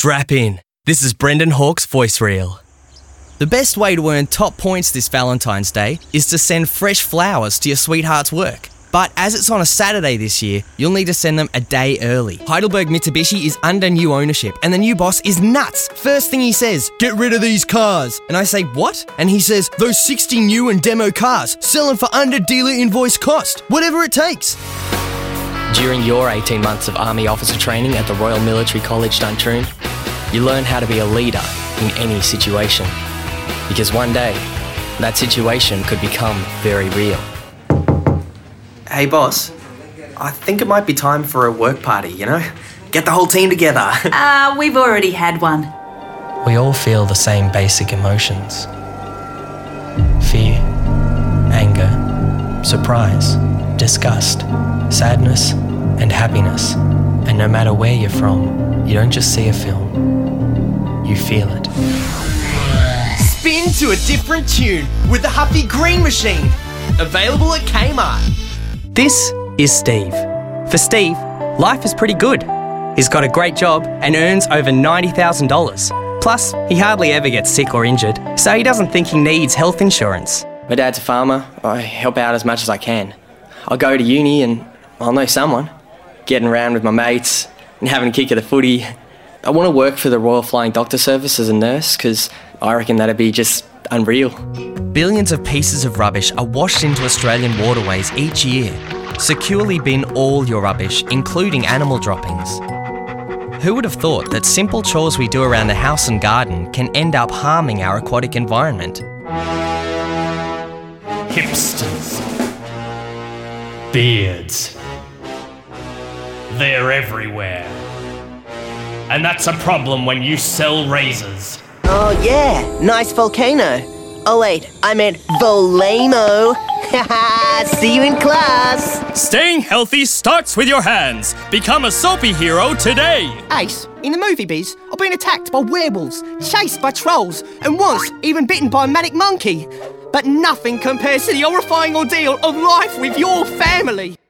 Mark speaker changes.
Speaker 1: Strap in. This is Brendan Hawke's voice reel. The best way to earn top points this Valentine's Day is to send fresh flowers to your sweetheart's work. But as it's on a Saturday this year, you'll need to send them a day early. Heidelberg Mitsubishi is under new ownership and the new boss is nuts. First thing he says, "Get rid of these cars." And I say, "What?" And he says, "Those 60 new and demo cars, selling for under dealer invoice cost, whatever it takes." During your 18 months of Army officer training at the Royal Military College Duntroon, you learn how to be a leader in any situation. Because one day, that situation could become very real. Hey boss, I think it might be time for a work party, Get the whole team together.
Speaker 2: We've already had one.
Speaker 1: We all feel the same basic emotions. Fear, anger, surprise, disgust, sadness, and happiness. And no matter where you're from, you don't just see a film, you feel it. Spin to a different tune with the Huffy Green Machine. Available at Kmart. This is Steve. For Steve, life is pretty good. He's got a great job and earns over $90,000. Plus, he hardly ever gets sick or injured, so he doesn't think he needs health insurance. My dad's a farmer. I help out as much as I can. I'll go to uni and I'll know someone. Getting around with my mates and having a kick at the footy. I want to work for the Royal Flying Doctor Service as a nurse because I reckon that'd be just unreal. Billions of pieces of rubbish are washed into Australian waterways each year. Securely bin all your rubbish, including animal droppings. Who would have thought that simple chores we do around the house and garden can end up harming our aquatic environment?
Speaker 3: Hipsters. Beards. They're everywhere. And that's a problem when you sell razors.
Speaker 4: Oh yeah, nice volcano. Oh wait, I meant volamo. Haha, see you in class.
Speaker 3: Staying healthy starts with your hands. Become a soapy hero today.
Speaker 5: Ace, in the movie biz, I've been attacked by werewolves, chased by trolls, and once even bitten by a manic monkey. But nothing compares to the horrifying ordeal of life with your family.